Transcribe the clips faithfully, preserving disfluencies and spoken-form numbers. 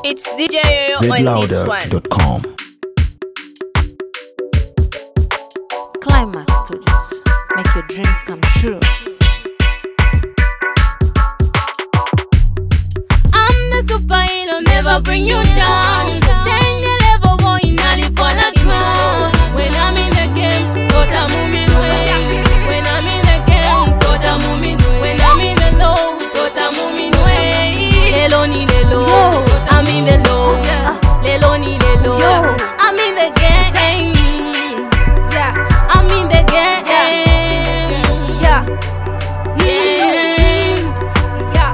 It's D J Yoyo on this one. zed louder dot com. Climax Studios, make your dreams come true. I'm the superhero, never bring you down. Then you never want you nearly fall like ground. When I'm in the game, thought I'm moving away. When I'm in the game, thought I'm moving away. When I'm in the low, thought I'm moving away. Lelo ni lelo, I'm in the low. Lelo ni lelo, I'm in the game. Yeah, I'm in the game. Yeah, yeah, yeah.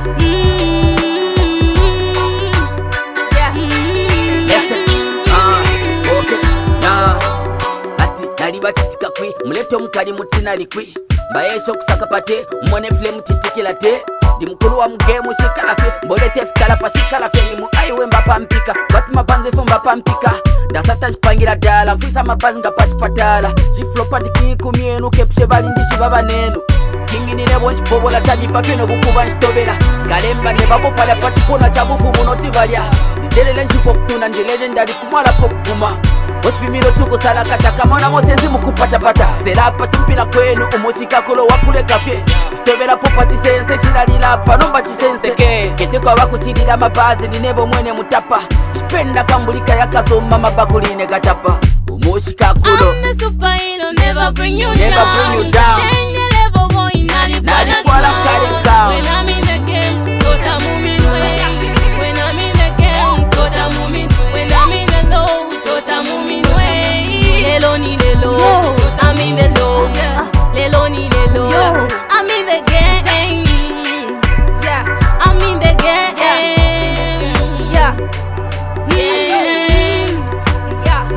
Nalibachitika kwi muleto mukali mutina likwi mbayeso kusaka pate mwone flame titikila te di mkulu wa mgemu shikalafe mbolete fitala pa shikalafe ni mu aiwe mbapa mpika watu mabanze fu mbapa mpika dasata jipangira dala mfisa mabazi nga pashipatala shiflopa tikiku mienu kepshe bali ndishi baba nenu kingi nile bonshi bobola tabi pafino bukuba nshitobela kalemba ne babo pala pati kona chabufu munoti balya didelele nshifokutuna ndi legendary kumala pokuma Ospimilo tuko sala kata kamona mosenzi mukupata pata Serapa tumpila kwenu umushika kulo wakule kafye Stobela popati sense shiralila panomba chisense Kete kwa waku chidila mabazi ni nebo mwene mutapa Spenda kambulika ya kasoma mabakuline gatapa Umushika kulo I'm the superhero, never bring you Never down. bring you down. Then you never want you nearly fall Nali like fuala ground. kare down. When I'm in the game, thought I'm moving away. When I'm in the game, thought I'm moving. When I'm in the low, thought I'm moving away. Lelo ni lelo, I'm in the low. Lelo ni lelo, I'm in the game. Yeah, I'm in the game. Yeah, yeah, yeah.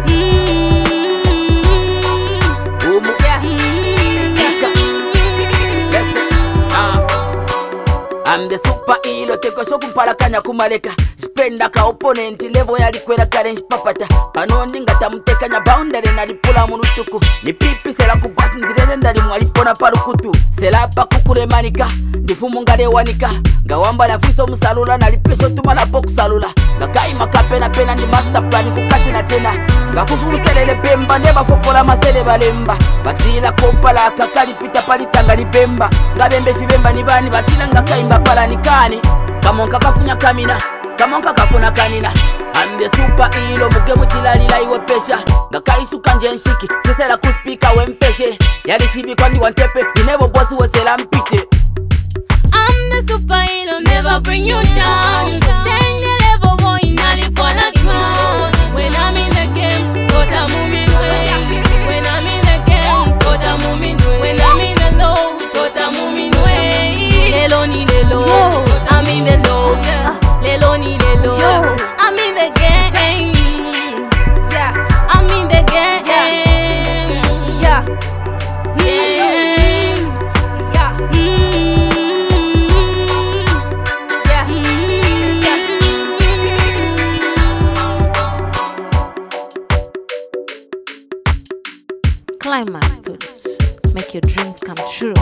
Umu Shika Listen uh. I'm the superhero teko shoku mpalakanya kumaleka Spenda ka opponent level yalikwera kare nshipapata Panondi ngata mtekanya boundary nalipula munutuku Ni pipi sela kubasi ndireze ndali mwalipona parukutu Sela pa kukure manika Ndifumu ngale wanika Ngawamba na fiso musalula nalipeso tumala poku salula Ngakai makapena pena ni master plan kukachi na tena Ngafufu uselele bemba neba fokola masele balemba Batila kopala kakali pita palitanga ni bemba Ngabembe fibemba ni bani batila ngakaimba pala ni kani Kamonka kafunya kamina Kamonka kafuna kanina I'm the superhero muge muchilalila iwe pesha Ngakaisuka nje nshiki sesela kuspika wempeshe Yali shibi kwa ndi wantepe Ninebo bosi wesela mpite I'm the superhero, never bring you down. Then you never want you nearly fall like ground. When I'm in the game, thought I'm moving away. When I'm in the game, thought I'm moving away. When I'm in the low, thought I'm moving away. Lelo ni lelo, I'm in the low. Lelo ni lelo, I'm in the game. Yeah, I'm in the game. Yeah, yeah, yeah. Climax Studios, make your dreams come true.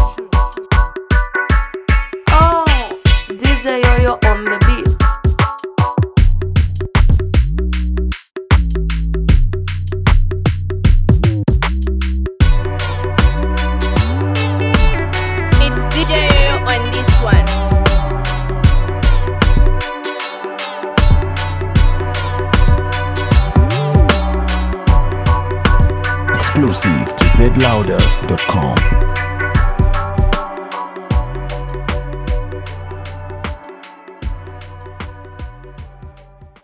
Oh, D J Yoyo on the beat. It's D J Yoyo on this one. Exclusive to zed louder dot com.